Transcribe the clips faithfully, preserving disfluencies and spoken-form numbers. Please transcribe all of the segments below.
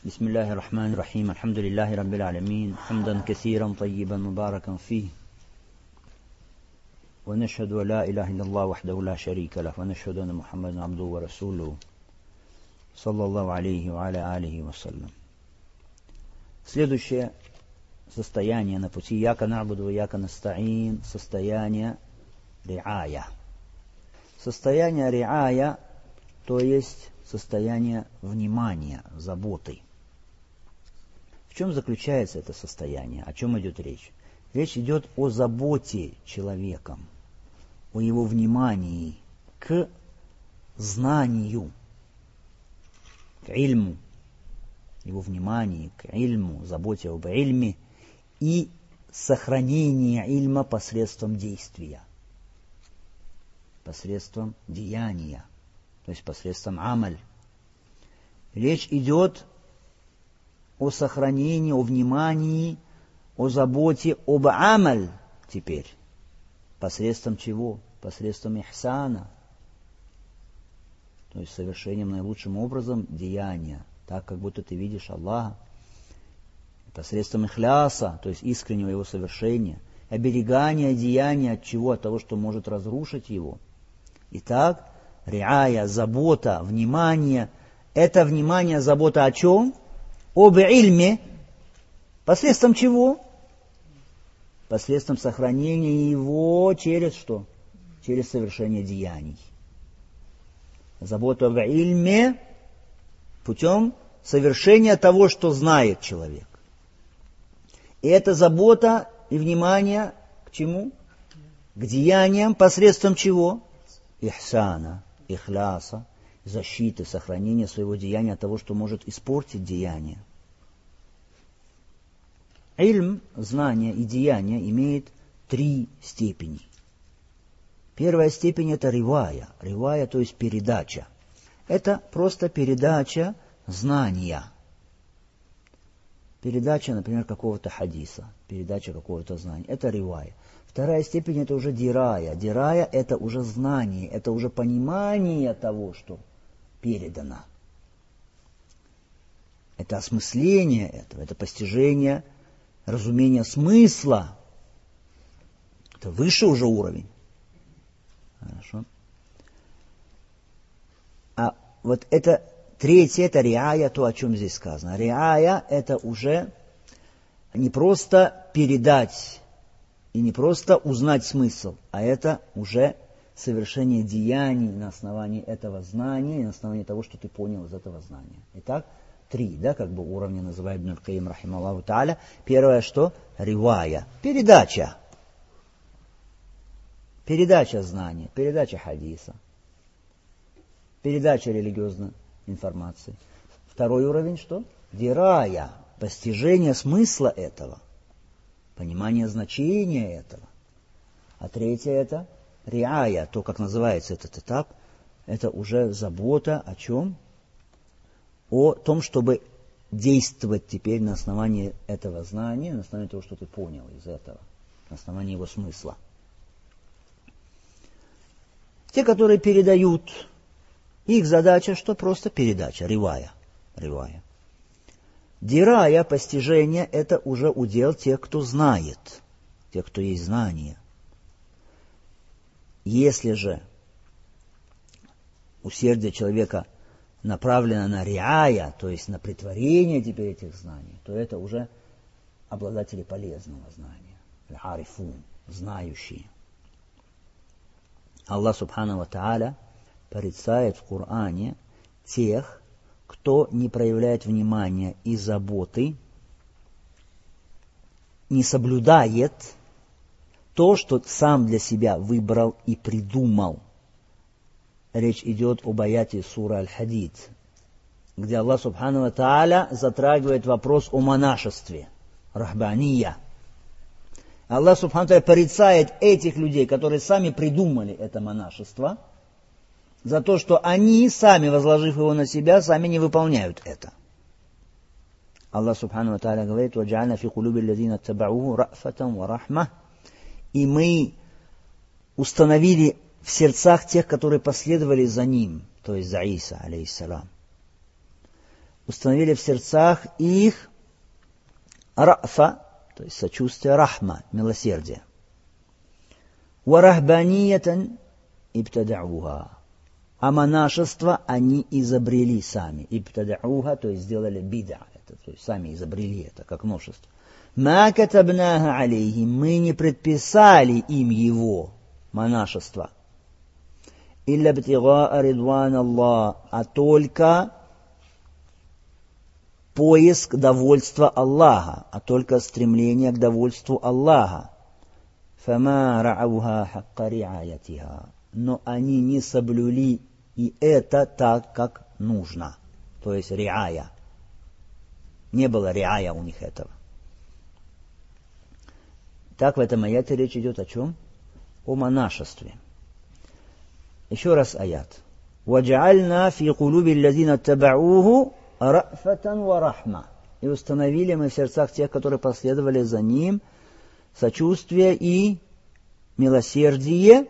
بسم الله الرحمن الرحيم الحمد لله رب العالمين حمدا كثيرا طيبا مباركا فيه ونشهد أن لا إله إلا الله وحده لا شريك له ونشهد أن محمدا عبده ورسوله صلى الله عليه وعلى آله وسلم. Следующее состояние на пути яка набуду яка настаин, состояние риая. Состояние риая, то есть состояние внимания, заботы. В чем заключается это состояние? О чем идет речь? Речь идет о заботе человеком, о его внимании к знанию, к ильму, его внимании к ильму, заботе об ильме и сохранении ильма посредством действия, посредством деяния, то есть посредством амаль. Речь идет о сохранении, о внимании, о заботе об амаль теперь. Посредством чего? Посредством ихсана. То есть совершением наилучшим образом деяния, так как будто ты видишь Аллаха. Посредством ихляса, то есть искреннего его совершения. Оберегания деяния от чего? От того, что может разрушить его. Итак, риая, забота, внимание. Это внимание, забота о чем? Об ильме. Посредством чего? Посредством сохранения его через что? Через совершение деяний. Забота об ильме путем совершения того, что знает человек. И эта забота и внимание к чему? К деяниям посредством чего? Ихсана, ихляса, защиты, сохранения своего деяния от того, что может испортить деяние. Ильм, знание и деяние имеет три степени. Первая степень – это ривая. Ривая, то есть передача. Это просто передача знания. Передача, например, какого-то хадиса, передача какого-то знания. Это ривая. Вторая степень – это уже дирая. Дирая – это уже знание, это уже понимание того, что передано. Это осмысление этого, это постижение, разумение смысла. Это выше уже уровень. Хорошо. А вот это третье, это риая, то, о чем здесь сказано. Риая – это уже не просто передать и не просто узнать смысл, а это уже совершение деяний на основании этого знания, на основании того, что ты понял из этого знания. Итак, три, да, как бы уровня называет Ибн аль-Каим, рахималлаху тааля. Первое, что? Ривая. Передача. Передача знания, передача хадиса, передача религиозной информации. Второй уровень, что? Дирая. Постижение смысла этого. Понимание значения этого. А третье это риая, то, как называется этот этап, это уже забота о чем? О том, чтобы действовать теперь на основании этого знания, на основании того, что ты понял из этого, на основании его смысла. Те, которые передают, их задача, что просто передача, ривая. ривая. Дирая, постижение, это уже удел тех, кто знает, тех, кто есть знание. Если же усердие человека направлено на риая, то есть на претворение теперь этих знаний, то это уже обладатели полезного знания, аль-арифун, знающие. Аллах субхану ва тааля порицает в Коране тех, кто не проявляет внимания и заботы, не соблюдает то, что сам для себя выбрал и придумал. Речь идет об аяте сура Аль-Хадид, где Аллах субхану ва тааля затрагивает вопрос о монашестве, рахбания. Аллах субхану ва тааля порицает этих людей, которые сами придумали это монашество, за то, что они, сами возложив его на себя, сами не выполняют это. Аллах субхану ва тааля говорит: «Ваджа'альна фи кулуби аллазина аттаба'уху ра'фатан ва рахма». И мы установили в сердцах тех, которые последовали за ним, то есть за Иса, алейхиссалам, установили в сердцах их рафа, то есть сочувствие, рахма, милосердие. Варахбаниятан ибтадауха. А монашество они изобрели сами. Ибтадауха, то есть сделали бида, это, то есть сами изобрели это, как новшество. Ма катабнаха алейхим, мы не предписали им его, монашество. Илля бтигаа ридван Аллах, а только поиск довольства Аллаха, а только стремление к довольству Аллаха. Фама раауха хакка риаятиха. Но они не соблюли и это так, как нужно. То есть риая. Не было риая у них этого. Так в этом аяте речь идет о чем? О монашестве. Еще раз аят. وَجَعَلْنَا فِي قُلُوبِ الَّذِينَ اتَّبَعُوهُ رَأْفَةً وَرَحْمَةً. И установили мы в сердцах тех, которые последовали за ним, сочувствие и милосердие,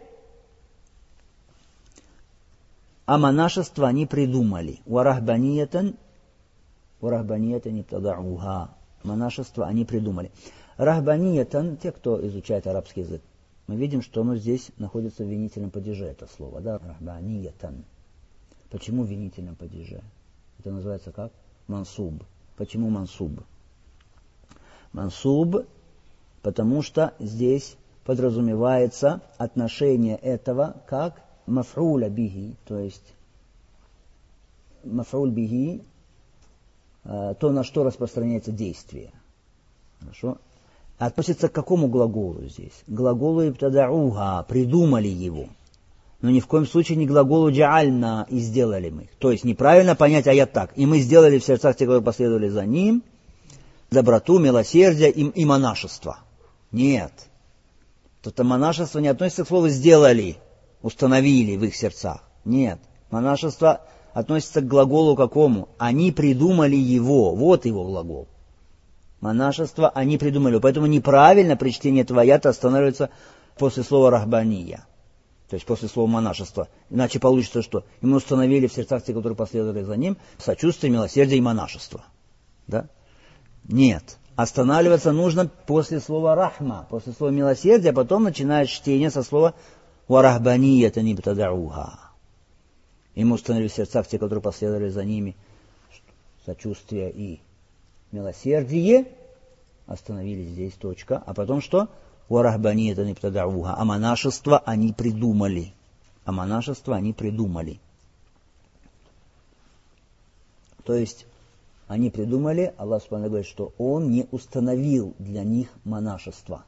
а монашество они придумали. وَرَهْبَنِيَةً وَرَهْبَنِيَةً ابْتَدَعُوهَا. Монашество они придумали. Рахбаниятан, те, кто изучает арабский язык, мы видим, что оно здесь находится в винительном падеже, это слово, да, рахбаниятан. Почему в винительном падеже? Это называется как? Мансуб. Почему мансуб? Мансуб, потому что здесь подразумевается отношение этого как маф'уля бихи, то есть маф'уль бихи, то, на что распространяется действие. Хорошо? Относится к какому глаголу здесь? К глаголу ибтадауха, придумали его. Но ни в коем случае не глаголу джаальна, и сделали мы. То есть неправильно понять аят так. И мы сделали в сердцах тех, которые последовали за ним, доброту, милосердие и, и монашество. Нет. Это монашество не относится к слову сделали, установили в их сердцах. Нет. Монашество относится к глаголу какому? Они придумали его. Вот его глагол. Монашество они придумали. Поэтому неправильно при чтении этого аята останавливается после слова рахбания. То есть после слова монашество. Иначе получится, что и мы установили в сердцах тех, которые последовали за ним, сочувствие, милосердие и монашество. Да? Нет. Останавливаться нужно после слова рахма, после слова милосердия, а потом начинает чтение со слова варахбанията нибтадауха. И мы установили в сердцах тех, которые последовали за ними, сочувствие и милосердие, остановились здесь, точка. А потом что? Варахбанията нибтадауха. А монашество они придумали. А монашество они придумали. То есть, они придумали, Аллах Субхану говорит, что Он не установил для них монашество.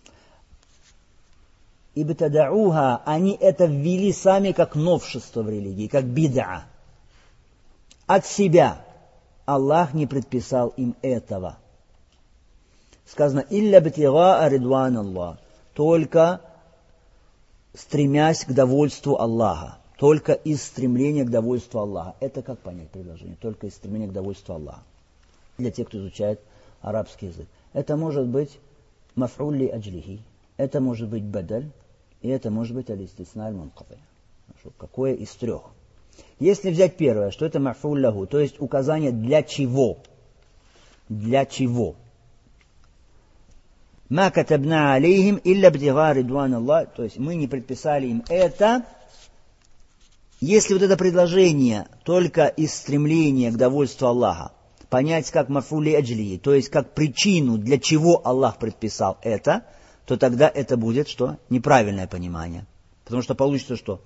Ибтадауха, они это ввели сами как новшество в религии, как бид'a. От себя. Аллах не предписал им этого. Сказано, «Илля бтигаа ридван Аллах», только стремясь к довольству Аллаха, только из стремления к довольству Аллаха. Это как понять предложение? Только из стремления к довольству Аллаха. Для тех, кто изучает арабский язык. Это может быть маф'уль ли аджлихи, это может быть бадаль, и это может быть алистисна аль-мункати. Какое из трех? Если взять первое, что это маф'уль лаху, то есть указание для чего. Для чего? Ма катабна алейхим илля бтигаа ридван Аллах, то есть мы не предписали им это. Если вот это предложение только из стремления к довольству Аллаха, понять как маф'уль ли аджлихи, то есть как причину, для чего Аллах предписал это, то тогда это будет что? Неправильное понимание. Потому что получится что?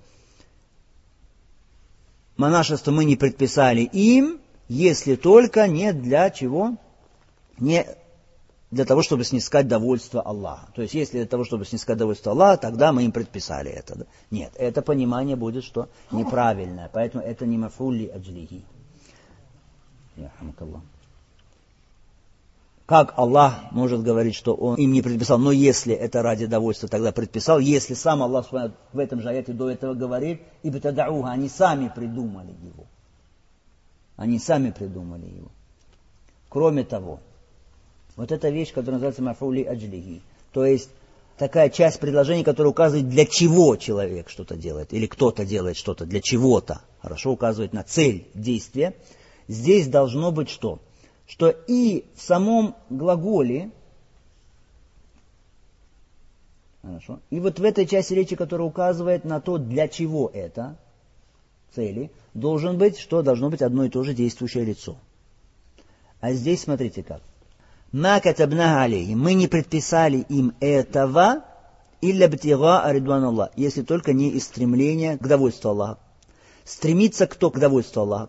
Монашество мы не предписали им, если только не для чего? Не для того, чтобы снискать довольство Аллаха. То есть, если для того, чтобы снискать довольство Аллаха, тогда мы им предписали это. Да? Нет, это понимание будет что? Неправильное. Поэтому это не маф'уль ли аджлихи. Как Аллах может говорить, что Он им не предписал, но если это ради довольства, тогда предписал, если сам Аллах в этом же аяте до этого говорит, ибтадауха, они сами придумали его. Они сами придумали его. Кроме того, вот эта вещь, которая называется маф'уль ли аджлихи, то есть такая часть предложения, которая указывает, для чего человек что-то делает, или кто-то делает что-то, для чего-то, хорошо указывает на цель действия. здесь должно быть что? Что и в самом глаголе, хорошо, и вот в этой части речи, которая указывает на то, для чего это, цели, должен быть, что должно быть одно и то же действующее лицо. А здесь смотрите как. «Ма катабна алейхим», мы не предписали им этого, «илля бтига ридван Аллах», если только не из стремления к довольству Аллаха. Стремиться кто к довольству Аллаха?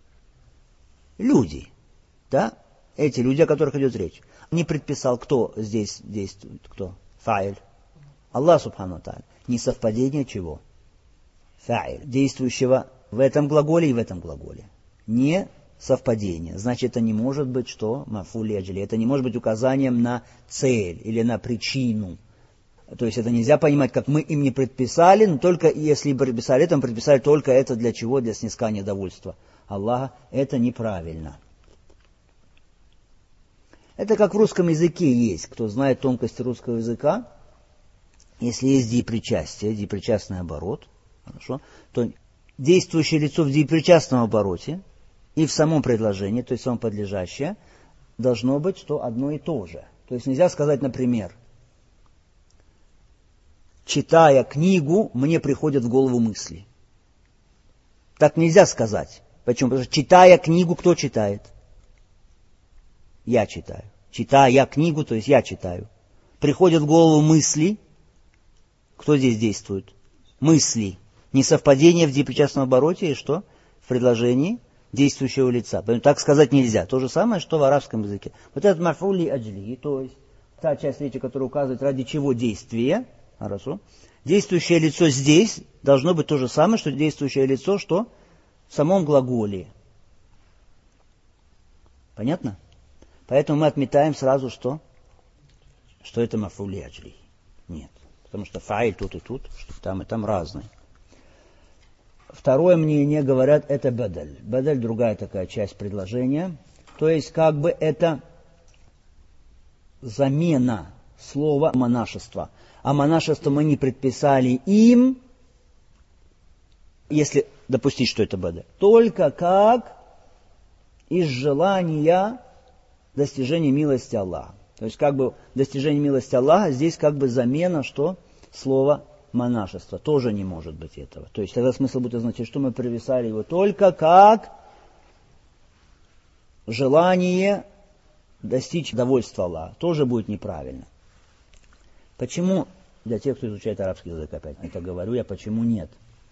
Люди. Да? Эти люди, о которых идет речь. Не предписал, кто здесь действует, кто? Фаиль. Аллах субхану тааля. Несовпадение чего? Фаиль. Действующего в этом глаголе и в этом глаголе. Не совпадение. Значит, это не может быть что? Мафули аджли. Это не может быть указанием на цель или на причину. То есть это нельзя понимать, как мы им не предписали, но только если предписали это, мы предписали только это для чего? Для снискания довольства Аллаха. Это неправильно. Это как в русском языке есть. Кто знает тонкости русского языка, если есть депричастие, депричастный оборот, хорошо, то действующее лицо в депричастном обороте и в самом предложении, то есть самом подлежащее, должно быть что одно и то же. То есть нельзя сказать, например, читая книгу, мне приходят в голову мысли. Так нельзя сказать. Почему? Потому что читая книгу, кто читает? Я читаю. Читая книгу, то есть я читаю. Приходят в голову мысли. Кто здесь действует? Мысли. Несовпадение в депричастном обороте и что? В предложении действующего лица. Поэтому так сказать нельзя. То же самое, что в арабском языке. Вот этот мафули аджли, то есть та часть речи, которая указывает, ради чего действие. Хорошо. Действующее лицо здесь должно быть то же самое, что действующее лицо, что в самом глаголе. Понятно? Поэтому мы отметаем сразу, что, что это мафули аджли. Нет. Потому что фаиль тут и тут, что там и там разные. Второе мнение, говорят, это бадаль. Бадаль другая такая часть предложения. То есть как бы это замена слова монашества. А монашество мы не предписали им, если допустить, что это бадаль, только как из желания достижения милости Аллаха. То есть как бы достижение милости Аллаха, здесь как бы замена, что слово монашество. Тоже не может быть этого. То есть тогда смысл будет означать, что мы привязали его только как желание достичь довольства Аллаха. Тоже будет неправильно. Почему, для тех, кто изучает арабский язык, опять это говорю я, почему нет?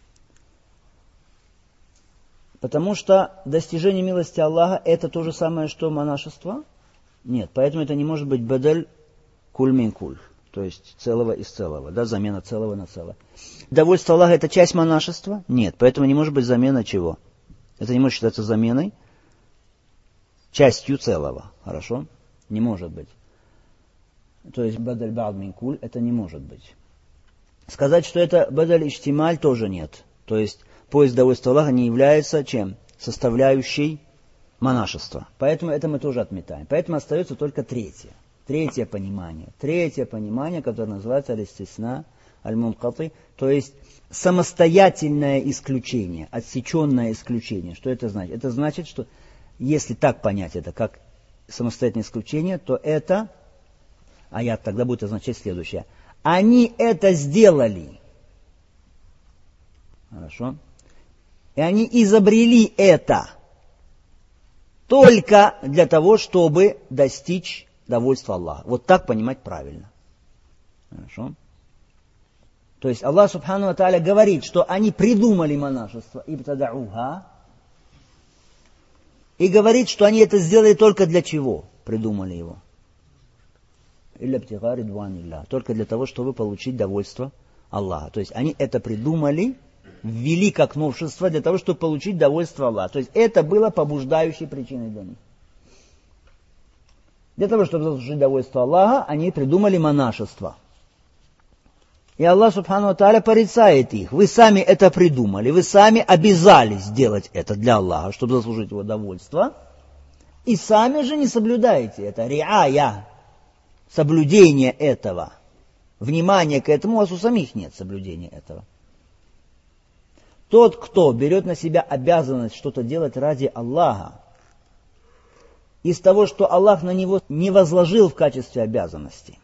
Потому что достижение милости Аллаха это то же самое, что монашество? Нет, поэтому это не может быть бадаль куль мин куль. То есть целого из целого, да, замена целого на целое. Довольство Аллаха это часть монашества? Нет, поэтому не может быть замена чего? Это не может считаться заменой частью целого, хорошо? Не может быть. То есть бадаль ба'д мин куль это не может быть. Сказать, что это бадаль иштималь тоже нет. То есть поиск довольства Аллаха не является чем? Составляющей монашества. Поэтому это мы тоже отметаем. Поэтому остается только третье. Третье понимание. Третье понимание, которое называется аль-истисна, аль-мункати, то есть самостоятельное исключение, отсеченное исключение. Что это значит? Это значит, что если так понять это как самостоятельное исключение, то это, аят тогда будет означать следующее. Они это сделали. Хорошо? И они изобрели это только для того, чтобы достичь довольства Аллаха. Вот так понимать правильно. Хорошо? То есть Аллах Субхану ва Тааля говорит, что они придумали монашество, ибтадауха, и говорит, что они это сделали только для чего придумали его. Илля бтига ридванилля. Только для того, чтобы получить довольство Аллаха. То есть они это придумали, ввели как новшество для того, чтобы получить довольство Аллаха. То есть это было побуждающей причиной для них. Для того, чтобы заслужить довольство Аллаха, они придумали монашество. И Аллах Субхану ва Тааля порицает их. Вы сами это придумали, вы сами обязались сделать это для Аллаха, чтобы заслужить его довольство. И сами же не соблюдаете это. Риая, соблюдение этого. Внимание к этому, у вас у самих нет соблюдения этого. Тот, кто берет на себя обязанность что-то делать ради Аллаха, из того, что Аллах на него не возложил в качестве обязанности,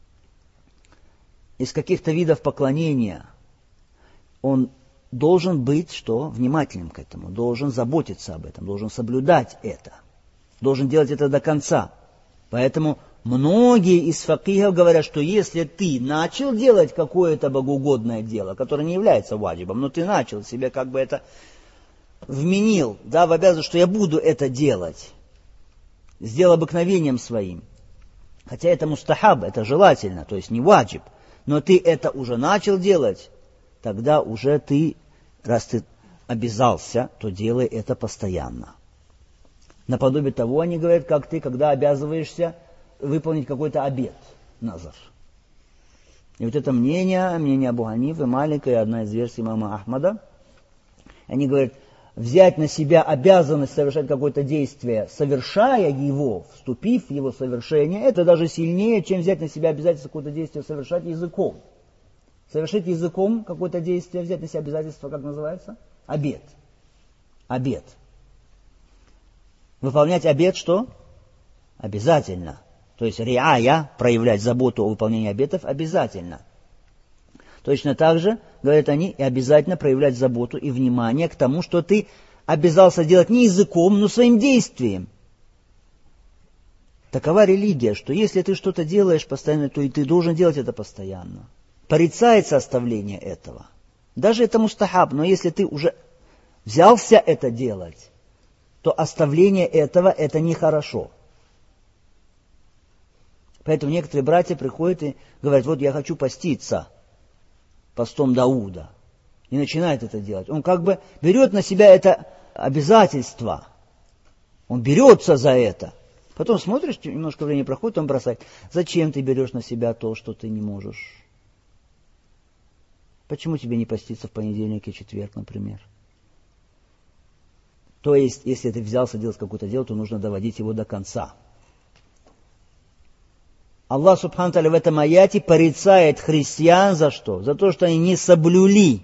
из каких-то видов поклонения, он должен быть, что, внимательным к этому, должен заботиться об этом, должен соблюдать это, должен делать это до конца. Поэтому многие из факихов говорят, что если ты начал делать какое-то богоугодное дело, которое не является ваджибом, но ты начал себе как бы это вменил, да, в обязанность, что я буду это делать, сделал обыкновением своим. Хотя это мустахаб, это желательно, то есть не ваджиб, но ты это уже начал делать, тогда уже ты, раз ты обязался, то делай это постоянно. Наподобие того, они говорят, как ты, когда обязываешься выполнить какой-то обет, назар. И вот это мнение, мнение Абу Ханифы, Малика и одна из версий имама Ахмада, они говорят, взять на себя обязанность совершать какое-то действие, совершая его, вступив в его совершение, это даже сильнее, чем взять на себя обязательство какое-то действие совершать языком. Совершить языком какое-то действие, взять на себя обязательство, как называется? Обет. Обет. Выполнять обет что? Обязательно. То есть риая, проявлять заботу о выполнении обетов, обязательно. Точно так же, говорят они, и обязательно проявлять заботу и внимание к тому, что ты обязался делать не языком, но своим действием. Такова религия, что если ты что-то делаешь постоянно, то и ты должен делать это постоянно. Порицается оставление этого. Даже это мустахаб, но если ты уже взялся это делать, то оставление этого – это нехорошо. Поэтому некоторые братья приходят и говорят, вот я хочу поститься постом Дауда. И начинает это делать. Он как бы берет на себя это обязательство. Он берется за это. Потом смотришь, немножко времени проходит, он бросает. Зачем ты берешь на себя то, что ты не можешь? Почему тебе не поститься в понедельник и четверг, например? То есть, если ты взялся делать какое-то дело, то нужно доводить его до конца. Аллах Субхану Тааля в этом аяте порицает христиан за что? За то, что они не соблюли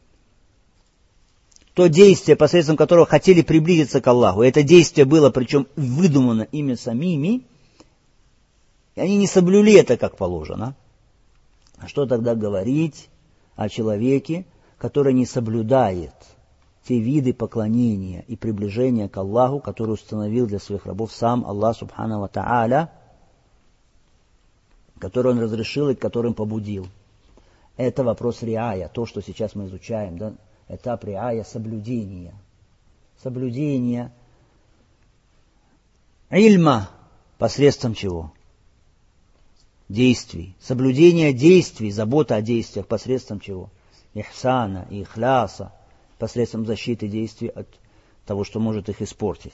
то действие, посредством которого хотели приблизиться к Аллаху. И это действие было, причем выдумано ими самими, и они не соблюли это как положено. А что тогда говорить о человеке, который не соблюдает те виды поклонения и приближения к Аллаху, которые установил для своих рабов сам Аллах Субхану ва Тааля, который он разрешил и к которым побудил. Это вопрос риая, то, что сейчас мы изучаем, да? Этап риая соблюдения. Соблюдение ильма посредством чего? Действий. Соблюдение действий, забота о действиях посредством чего? Ихсана и ихляса, посредством защиты действий от того, что может их испортить.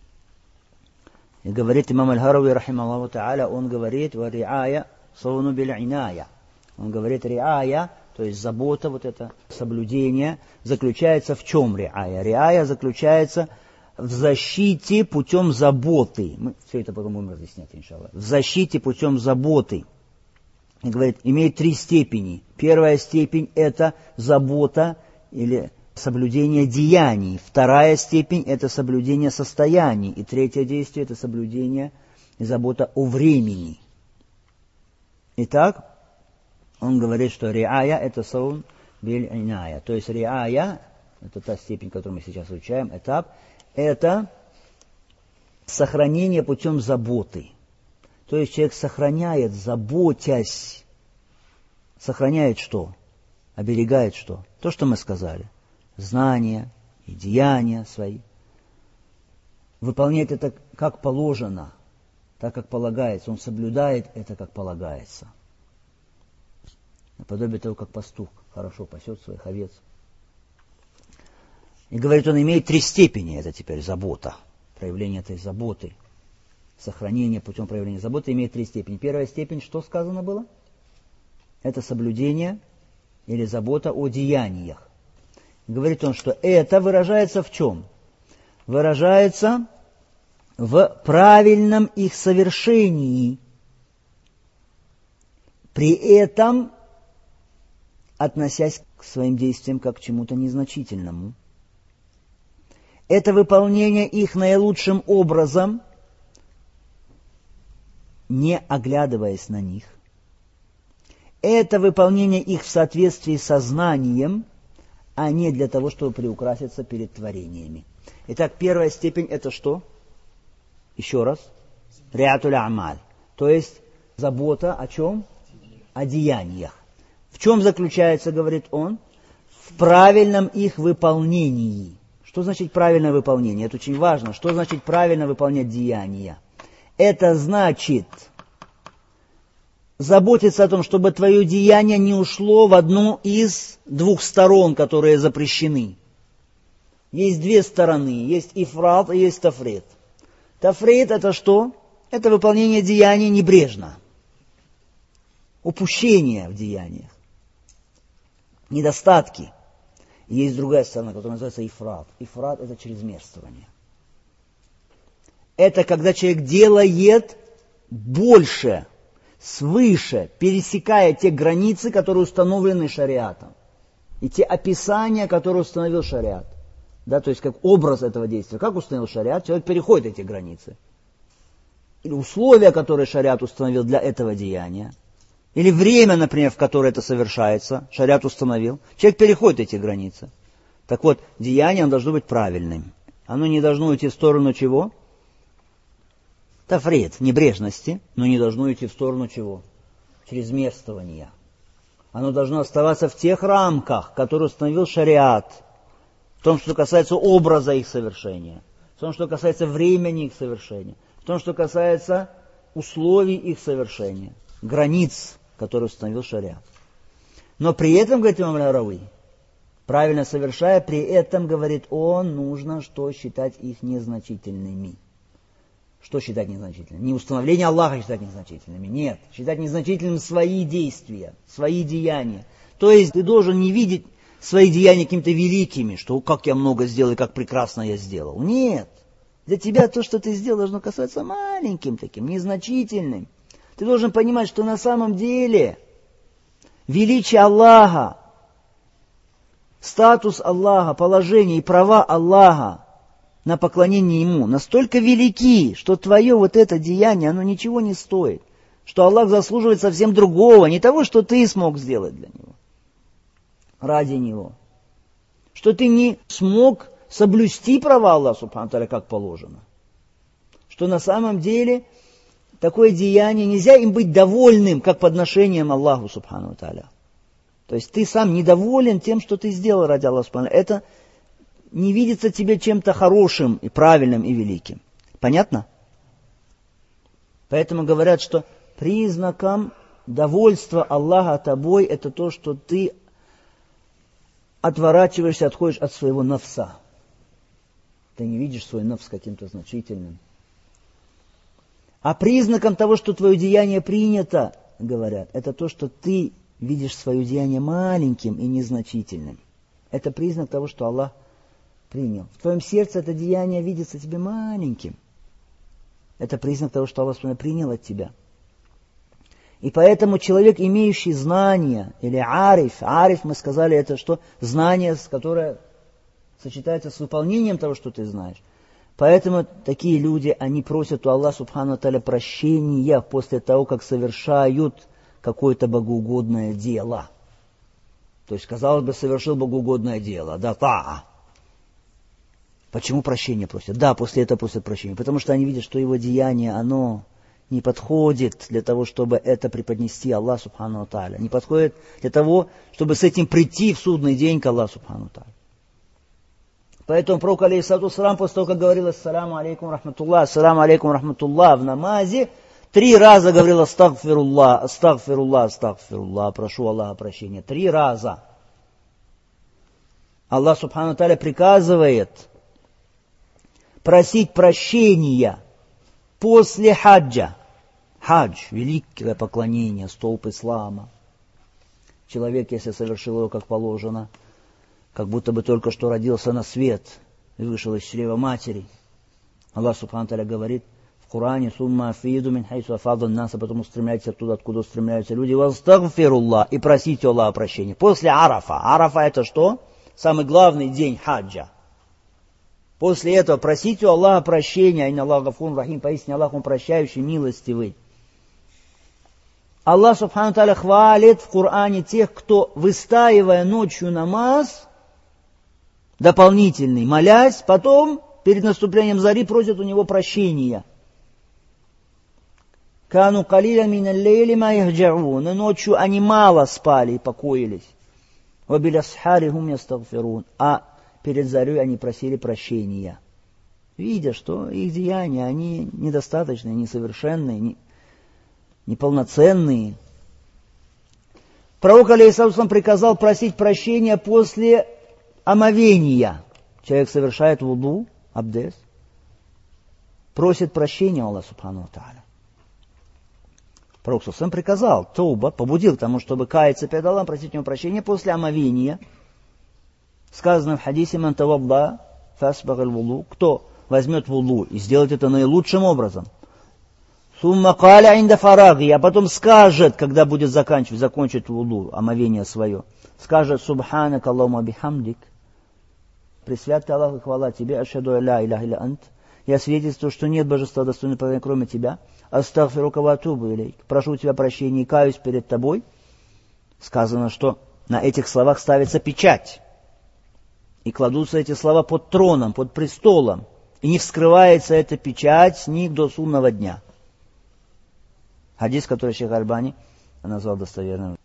И говорит имам Аль-Харави, рахималлаху та'аля, он говорит, ва риая сауну биль иная. Он говорит, риая, то есть забота, вот это соблюдение, заключается в чем риая? Риая заключается в защите путем заботы. Мы все это потом будем разъяснять, иншаллах. В защите путем заботы. И говорит, имеет три степени. Первая степень – это забота или соблюдение деяний. Вторая степень – это соблюдение состояний. И третье действие – это соблюдение и забота о времени. Итак, он говорит, что риая – это саун биль иная. То есть риая – это та степень, которую мы сейчас изучаем, этап – это сохранение путем заботы. То есть человек сохраняет, заботясь. Сохраняет что? Оберегает что? То, что мы сказали. Знания и деяния свои. Выполняет это как положено, так как полагается. Он соблюдает это как полагается. Наподобие того, как пастух хорошо пасет своих овец. И говорит, он имеет три степени. Это теперь забота. Проявление этой заботы. Сохранение путем проявления заботы имеет три степени. Первая степень, что сказано было? Это соблюдение или забота о деяниях. Говорит он, что это выражается в чем? Выражается в правильном их совершении. При этом относясь к своим действиям как к чему-то незначительному. Это выполнение их наилучшим образом, не оглядываясь на них. Это выполнение их в соответствии со знанием, а не для того, чтобы приукраситься перед творениями. Итак, первая степень это что? Еще раз. Риатуль амаль. То есть забота о чем? О деяниях. В чем заключается, говорит он? В правильном их выполнении. Что значит правильное выполнение? Это очень важно. Что значит правильно выполнять деяния? Это значит заботиться о том, чтобы твое деяние не ушло в одну из двух сторон, которые запрещены. Есть две стороны. Есть ифрат и есть тафрит. Тафрит это что? Это выполнение деяния небрежно. Упущение в деяниях. Недостатки. И есть другая сторона, которая называется ифрат. Ифрат это чрезмерствование. Это когда человек делает больше, свыше, пересекая те границы, которые установлены шариатом. И те описания, которые установил шариат. Да, то есть как образ этого действия. Как установил шариат, человек переходит эти границы. Или условия, которые шариат установил для этого деяния. Или время, например, в которое это совершается, шариат установил. Человек переходит эти границы. Так вот, деяние оно должно быть правильным. Оно не должно уйти в сторону чего? Тафрит, небрежности, но не должно идти в сторону чего? Чрезмерствования. Оно должно оставаться в тех рамках, которые установил шариат. В том, что касается образа их совершения. В том, что касается времени их совершения. В том, что касается условий их совершения. Границ, которые установил шариат. Но при этом, говорит имам Аль-Харави, правильно совершая, при этом, говорит он, нужно что считать их незначительными. Что считать незначительными? Не установление Аллаха считать незначительными. Нет. Считать незначительными свои действия, свои деяния. То есть ты должен не видеть свои деяния какими-то великими, что как я много сделал и как прекрасно я сделал. Нет. Для тебя то, что ты сделал, должно касаться маленьким таким, незначительным. Ты должен понимать, что на самом деле величие Аллаха, статус Аллаха, положение и права Аллаха на поклонение Ему настолько велики, что твое вот это деяние, оно ничего не стоит. Что Аллах заслуживает совсем другого, не того, что ты смог сделать для Него, ради Него. Что ты не смог соблюсти права Аллаха, субхану тааля, как положено. Что на самом деле такое деяние, нельзя им быть довольным, как подношением Аллаху, субхану тааля. То есть ты сам недоволен тем, что ты сделал ради Аллаха, субхану тааля. Это не видится тебе чем-то хорошим и правильным и великим. Понятно? Поэтому говорят, что признаком довольства Аллаха тобой это то, что ты отворачиваешься, отходишь от своего нафса. Ты не видишь свой нафс каким-то значительным. А признаком того, что твое деяние принято, говорят, это то, что ты видишь свое деяние маленьким и незначительным. Это признак того, что Аллах принял. В твоем сердце это деяние видится тебе маленьким. Это признак того, что Аллах принял от тебя. И поэтому человек, имеющий знания, или ариф, ариф, мы сказали, это что? Знание, которое сочетается с выполнением того, что ты знаешь. Поэтому такие люди, они просят у Аллаха, субхану тааля, прощения после того, как совершают какое-то богоугодное дело. То есть, казалось бы, совершил богоугодное дело, да, таа. Почему прощения просят? Да, после этого просят прощения. Потому что они видят, что его деяние, оно не подходит для того, чтобы это преподнести Аллаху, субхану тааля. Не подходит для того, чтобы с этим прийти в судный день к Аллаху, субхану тааля. Поэтому пророк, алейхиссалату вассалам, после того, как говорил ассаляму алейкум рахматуллах, ассаляму алейкум рахматуллах в намазе, три раза говорил астагфируллах, астагфируллах, астагфируллах, прошу Аллаха прощения. Три раза. Аллах, субхану тааля, приказывает просить прощения после хаджа. Хадж, великое поклонение, столб ислама. Человек, если совершил его как положено, как будто бы только что родился на свет и вышел из чрева матери. Аллах субхану тааля говорит в Коране: «Сумма афиду мин хайсу афаду наса», потом устремляйтесь оттуда, откуда устремляются люди, «Вастагфируллах», и просите Аллаха прощения. После Арафа. Арафа это что? Самый главный день хаджа. После этого просите у Аллаха прощения, инна Аллаха гафур рахим, поистине Аллах он прощающий, милостивый. Аллах Субхану Тааля хвалит в Коране тех, кто, выстаивая ночью намаз, дополнительный, молясь, потом, перед наступлением зари, просят у него прощения. Кану калиля минал лейли ма яхджаун. Ночью они мало спали и покоились. Ва бил асхари хум ястагфирун. А перед зарей они просили прощения. Видя, что их деяния, они недостаточные, несовершенные, неполноценные. Пророк алейхиссалам приказал просить прощения после омовения. Человек совершает вуду, абдес, просит прощения у Аллаха Субхану ва Тааля. Пророк сам приказал, тауба, побудил к тому, чтобы каяться перед Аллахом, просить у него прощения после омовения. Сказано в хадисе: «Ман тавадда фасбаг аль-вуду», кто возьмет вуду и сделает это наилучшим образом. «Сумма каля инда фараги», а потом скажет, когда будет заканчивать, закончить вуду, омовение свое, скажет: «Субханак Аллахума бихамдик», пресвят Аллах и хвала тебе, ашхаду ля иляха илля ант, я свидетельствую, что нет божества достойного поклонения, кроме тебя, астагфирука ва атубу илейк, прошу у тебя прощения и каюсь перед тобой. Сказано, что на этих словах ставится печать, и кладутся эти слова под троном, под престолом, и не вскрывается эта печать с них до судного дня. Хадис, который Шейх Альбани назвал достоверным.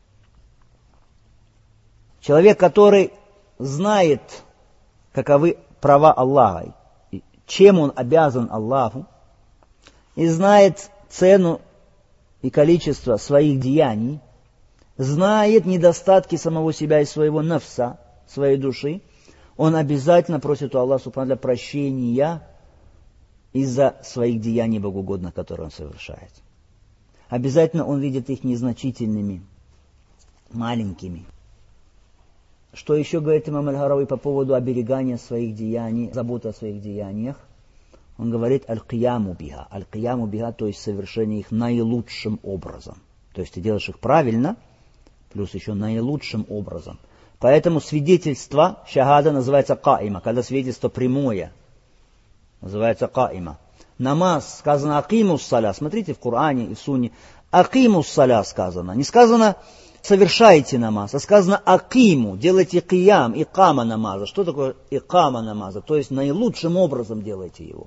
Человек, который знает, каковы права Аллаха, чем он обязан Аллаху, и знает цену и количество своих деяний, знает недостатки самого себя и своего нафса, своей души, он обязательно просит у Аллаха Субхану ва Тааля прощения из-за своих деяний богоугодных, которые он совершает. Обязательно он видит их незначительными, маленькими. Что еще говорит имам Аль-Харави по поводу оберегания своих деяний, заботы о своих деяниях? Он говорит: аль-кияму биха. Аль-кияму биха, то есть совершение их наилучшим образом. То есть ты делаешь их правильно, плюс еще наилучшим образом. Поэтому свидетельство шахада называется каима, когда свидетельство прямое, называется каима. Намаз, сказано акимус саля, смотрите в Коране и в Сунне, акимус саля сказано, не сказано совершайте намаз, а сказано акиму, делайте киям, икама намаза. Что такое икама намаза? То есть наилучшим образом делайте его.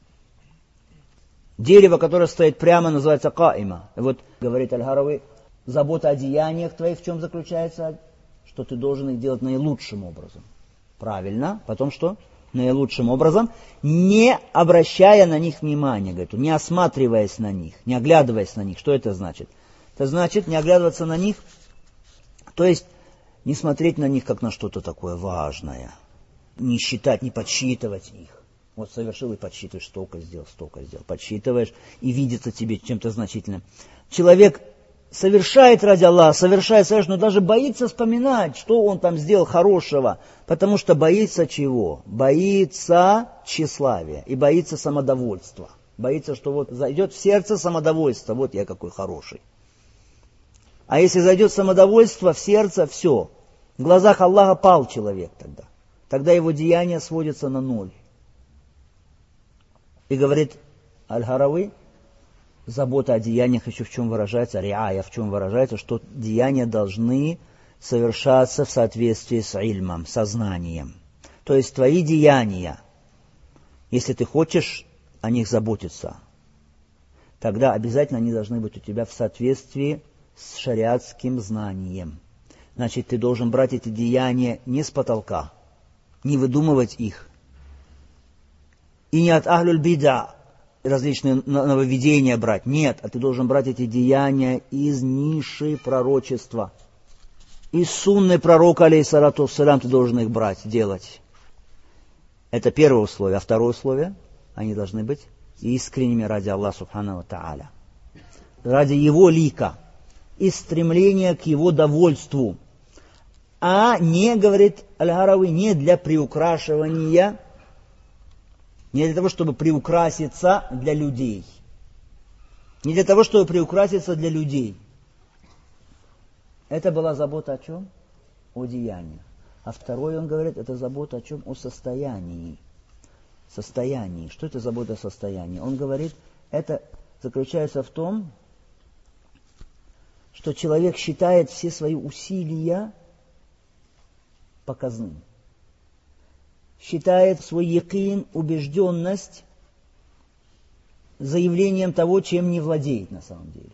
Дерево, которое стоит прямо, называется каима. И вот, говорит Аль-Харави, забота о деяниях твоих в чем заключается? Что ты должен их делать наилучшим образом. Правильно. Потом что? Наилучшим образом, не обращая на них внимания, говорит, не осматриваясь на них, не оглядываясь на них. Что это значит? Это значит не оглядываться на них, то есть не смотреть на них как на что-то такое важное, не считать, не подсчитывать их. Вот совершил и подсчитываешь, столько сделал, столько сделал. Подсчитываешь и видится тебе чем-то значительным. Человек совершает ради Аллаха, совершает, совершает, но даже боится вспоминать, что он там сделал хорошего, потому что боится чего? Боится тщеславия и боится самодовольства. Боится, что вот зайдет в сердце самодовольство, вот я какой хороший. А если зайдет самодовольство в сердце, все. В глазах Аллаха пал человек тогда. Тогда его деяния сводятся на ноль. И говорит Аль-Харави, забота о деяниях еще в чем выражается, риая в чем выражается, что деяния должны совершаться в соответствии с ильмом, сознанием. То есть твои деяния, если ты хочешь о них заботиться, тогда обязательно они должны быть у тебя в соответствии с шариатским знанием. Значит, ты должен брать эти деяния не с потолка, не выдумывать их. И не от ахлюль бида различные нововведения брать. Нет, а ты должен брать эти деяния из ниши пророчества. Из сунны пророка, алейхиссалату вассалям, ты должен их брать, делать. Это первое условие. А второе условие, они должны быть искренними ради Аллаха Субхану ва Тааля. Ради Его лика и стремления к Его довольству. А не, говорит Аль-Харави, не для приукрашивания, не для того, чтобы приукраситься для людей. Не для того, чтобы приукраситься для людей. Это была забота о чем? О деяниях. А второе, он говорит, это забота о чем? О состоянии. Состоянии. Что это забота о состоянии? Он говорит, это заключается в том, что человек считает все свои усилия показным. Считает свой якин, убежденность, заявлением того, чем не владеет на самом деле.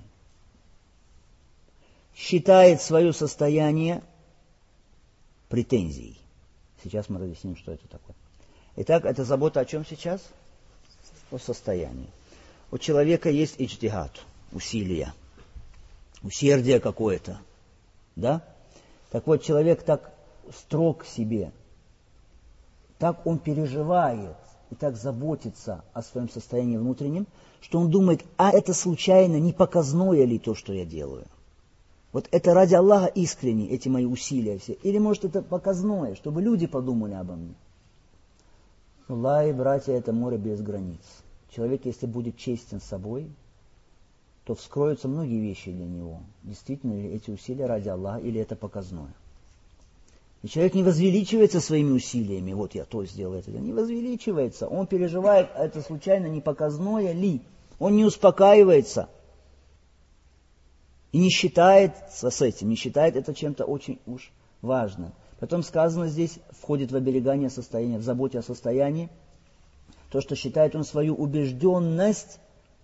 Считает свое состояние претензией. Сейчас мы разъясним, что это такое. Итак, это забота о чем сейчас? О состоянии. У человека есть иджтихад, усилия, усердие какое-то. Да? Так вот, человек так строг к себе, так он переживает и так заботится о своем состоянии внутреннем, что он думает, а это случайно не показное ли то, что я делаю? Вот это ради Аллаха искренне, эти мои усилия все. Или может это показное, чтобы люди подумали обо мне. Аллах, братья, это море без границ. Человек, если будет честен с собой, то вскроются многие вещи для него. Действительно ли эти усилия ради Аллаха, или это показное? И человек не возвеличивается своими усилиями. Вот я то сделал, это. Не возвеличивается. Он переживает, а это случайно не показное ли. Он не успокаивается. И не считает с этим, не считает это чем-то очень уж важным. Потом сказано здесь, входит в оберегание состояния, в заботе о состоянии, то, что считает он свою убежденность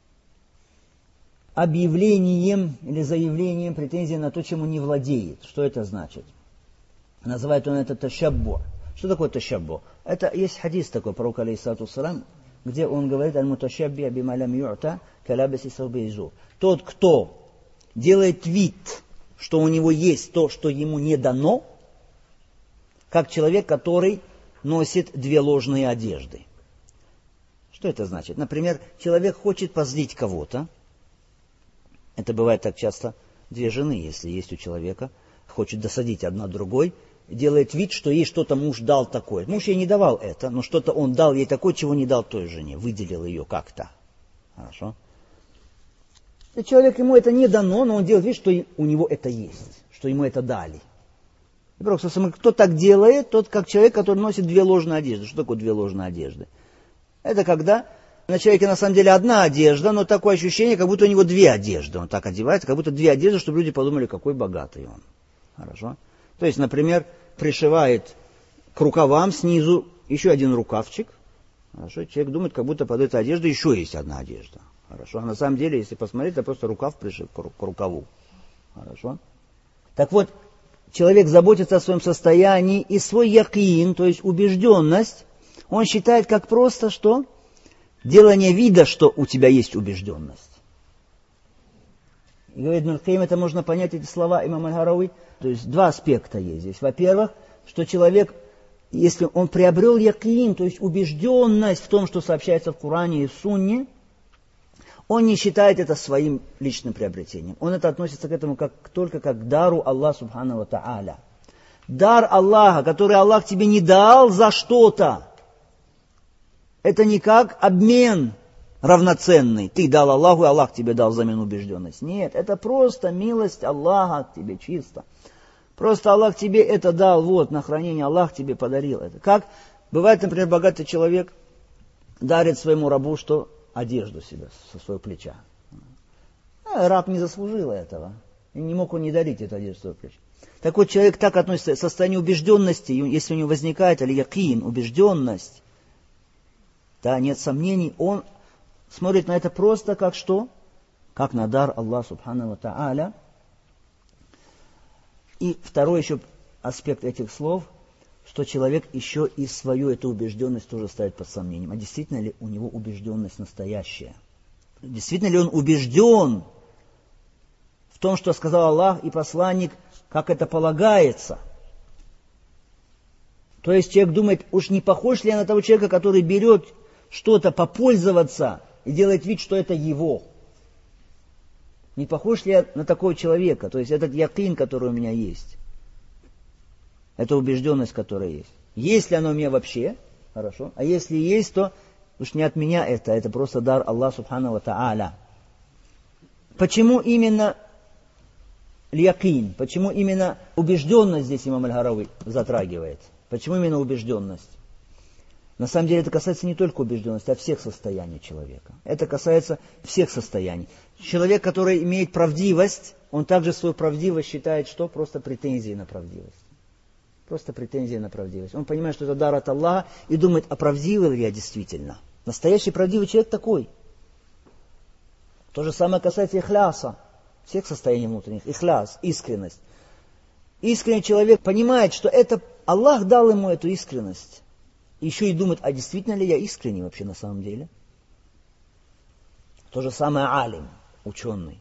объявлением или заявлением претензии на то, чем он не владеет. Что это значит? Называет он это ташаббу. Что такое ташаббу? Это есть хадис такой, пророк алейхиссалату вассалам, где он говорит, аль-муташабби бима лам ю'та калабаси савбейзу. Тот, кто делает вид, что у него есть то, что ему не дано, как человек, который носит две ложные одежды. Что это значит? Например, человек хочет позлить кого-то. Это бывает так часто две жены, если есть у человека, хочет досадить одна другой, делает вид, что ей что-то муж дал такое. Муж ей не давал это, но что-то он дал ей такое, чего не дал той жене, выделил ее как-то. Хорошо? И человек, ему это не дано, но он делает вид, что у него это есть, что ему это дали. И просто, кто так делает, тот как человек, который носит две ложные одежды. Что такое две ложные одежды? Это когда на человеке на самом деле одна одежда, но такое ощущение, как будто у него две одежды. Он так одевается, как будто две одежды, чтобы люди подумали, какой богатый он. Хорошо? То есть, например, пришивает к рукавам снизу еще один рукавчик. Хорошо? Человек думает, как будто под этой одеждой еще есть одна одежда. Хорошо? А на самом деле, если посмотреть, это просто рукав пришит к рукаву. Хорошо? Так вот, человек заботится о своем состоянии, и свой якин, то есть убежденность, он считает как просто, что делание вида, что у тебя есть убежденность. И говорит, ну, это можно понять, эти слова имам аль-Харауи. То есть два аспекта есть здесь. Во-первых, что человек, если он приобрел якин, то есть убежденность в том, что сообщается в Коране и в Сунне, он не считает это своим личным приобретением. Он это относится к этому как, только как к дару Аллаха субхану ва тааля. Дар Аллаха, который Аллах тебе не дал за что-то, это не как обмен равноценный. Ты дал Аллаху, и Аллах тебе дал взамен убежденность. Нет, это просто милость Аллаха к тебе чисто. Просто Аллах тебе это дал, вот, на хранение Аллах тебе подарил это. Как бывает, например, богатый человек дарит своему рабу что? Одежду себе со своего плеча. А раб не заслужил этого. И не мог он не дарить эту одежду со своего плеча. Так вот, человек так относится к состоянию убежденности, если у него возникает аль-якин, убежденность, да, нет сомнений, он смотрит на это просто как что? Как на дар Аллаха субхану ва тааля. И второй еще аспект этих слов, что человек еще и свою эту убежденность тоже ставит под сомнением. А действительно ли у него убежденность настоящая? Действительно ли он убежден в том, что сказал Аллах и посланник, как это полагается? То есть человек думает, уж не похож ли я на того человека, который берет что-то попользоваться и делает вид, что это его. Не похож ли я на такого человека? То есть этот якин, который у меня есть. Это убежденность, которая есть. Есть ли она у меня вообще? Хорошо. А если есть, то уж не от меня это. Это просто дар Аллаха субхану ва тааля. Почему именно якин? Почему именно убежденность здесь имам аль-Харауи затрагивает? Почему именно убежденность? На самом деле это касается не только убежденности, а всех состояний человека. Это касается всех состояний. Человек, который имеет правдивость, он также свою правдивость считает, что просто претензией на правдивость. Просто претензия на правдивость. Он понимает, что это дар от Аллаха, и думает, а правдивый ли я действительно? Настоящий правдивый человек такой. То же самое касается ихляса, всех состояний внутренних. Ихляс, искренность. Искренний человек понимает, что это Аллах дал ему эту искренность. Еще и думает, а действительно ли я искренний вообще на самом деле? То же самое алим, ученый.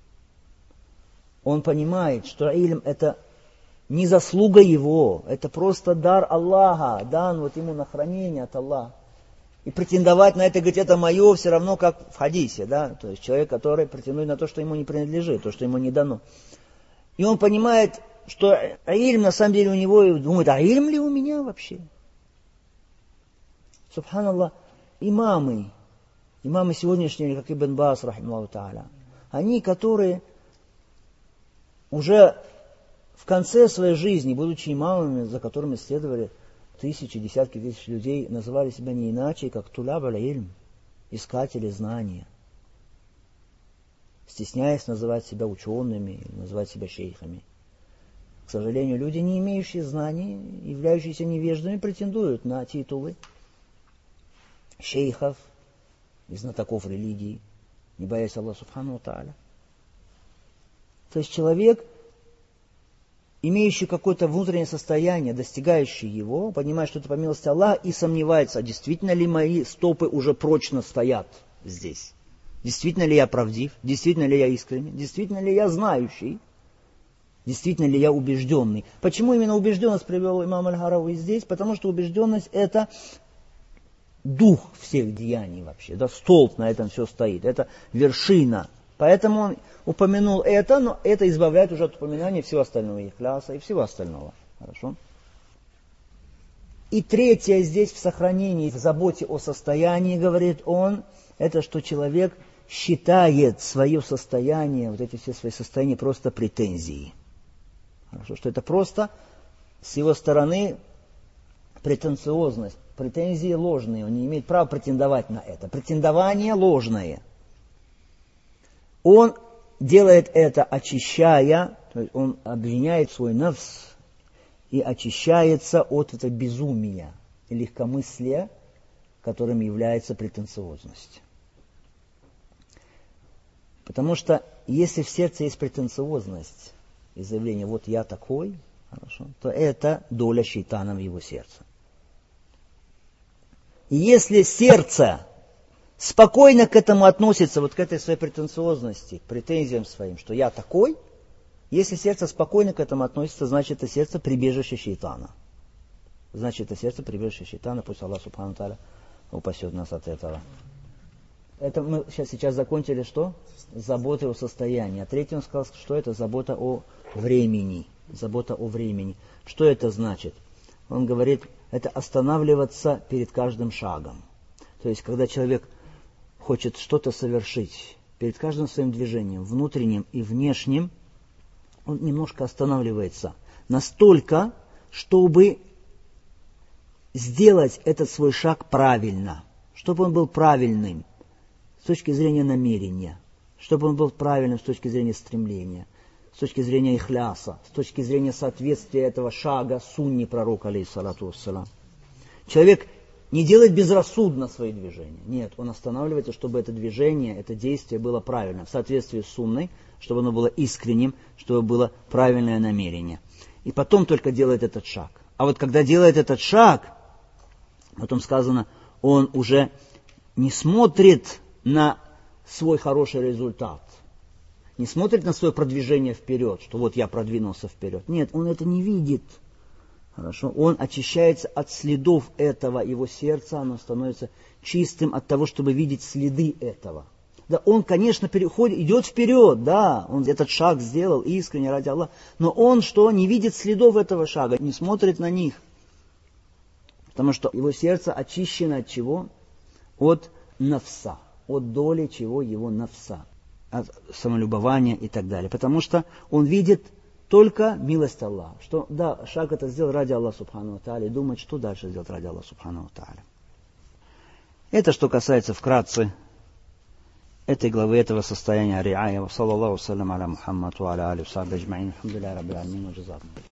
Он понимает, что илм это не заслуга его, это просто дар Аллаха, дан вот ему на хранение от Аллаха. И претендовать на это, говорить, это мое, все равно как в хадисе, да, то есть человек, который претендует на то, что ему не принадлежит, то, что ему не дано. И он понимает, что илм на самом деле у него, и думает, а илм ли у меня вообще? Субханаллах, имамы, имамы сегодняшние, как Ибн Баас, рахималлаху тааля, они, которые уже в конце своей жизни, будучи имамами, за которыми следовали тысячи, десятки тысяч людей, называли себя не иначе, как туляб аль-илм, искатели знания, стесняясь называть себя учеными, называть себя шейхами. К сожалению, люди, не имеющие знаний, являющиеся невеждами, претендуют на титулы шейхов и знатоков религии, не боясь Аллаха субхану ва тааля. То есть человек, имеющий какое-то внутреннее состояние, достигающий его, понимает, что это по милости Аллаха, и сомневается, а действительно ли мои стопы уже прочно стоят здесь? Действительно ли я правдив? Действительно ли я искренний? Действительно ли я знающий? Действительно ли я убежденный? Почему именно убежденность привел имам Аль-Харауи здесь? Потому что убежденность это дух всех деяний вообще, да, столб на этом все стоит, это вершина. Поэтому он упомянул это, но это избавляет уже от упоминания всего остального, ихляса и всего остального. Хорошо? И третье здесь в сохранении, в заботе о состоянии, говорит он, это что человек считает свое состояние, вот эти все свои состояния просто претензией. Хорошо? Что это просто с его стороны претенциозность, претензии ложные, он не имеет права претендовать на это. Претендование ложное. Он делает это, очищая, то есть он обвиняет свой нафс и очищается от этого безумия и легкомыслия, которым является претенциозность. Потому что если в сердце есть претенциозность и заявление «вот я такой», хорошо, то это доля шейтана в его сердце. И если сердце спокойно к этому относится, вот к этой своей претенциозности, к претензиям своим, что я такой, если сердце спокойно к этому относится, значит это сердце прибежище шейтана. Значит это сердце прибежище шейтана, пусть Аллах субхану тааля упасет нас от этого. Это мы сейчас, сейчас закончили что? Забота о состоянии. А третий он сказал, что это забота о времени. Забота о времени. Что это значит? Он говорит, это останавливаться перед каждым шагом. То есть, когда человек хочет что-то совершить, перед каждым своим движением, внутренним и внешним, он немножко останавливается. Настолько, чтобы сделать этот свой шаг правильно. Чтобы он был правильным с точки зрения намерения. Чтобы он был правильным с точки зрения стремления. С точки зрения ихляса, с точки зрения соответствия этого шага сунне пророка, алейхиссалату вассалам. Человек не делает безрассудно свои движения. Нет, он останавливается, чтобы это движение, это действие было правильно, в соответствии с сунной, чтобы оно было искренним, чтобы было правильное намерение. И потом только делает этот шаг. А вот когда делает этот шаг, потом сказано, он уже не смотрит на свой хороший результат. Не смотрит на свое продвижение вперед, что вот я продвинулся вперед. Нет, он это не видит. Хорошо? Он очищается от следов этого, его сердца, оно становится чистым от того, чтобы видеть следы этого. Да, он, конечно, переходит, идет вперед, да, он этот шаг сделал искренне ради Аллаха, но он что, не видит следов этого шага, не смотрит на них. Потому что его сердце очищено от чего? От нафса, от доли чего его нафса. От самолюбования и так далее. Потому что он видит только милость Аллаха. Что да, шаг это сделал ради Аллаха субхану ва тааля, и думает, что дальше сделать ради Аллаха субхану ва тааля. Это что касается вкратце этой главы, этого состояния риая. Ва саллаллаху саллям аля Мухаммад ва аля али ва сахби аджмаин. Алхамдулиллахи раббил аламин ва джазакум.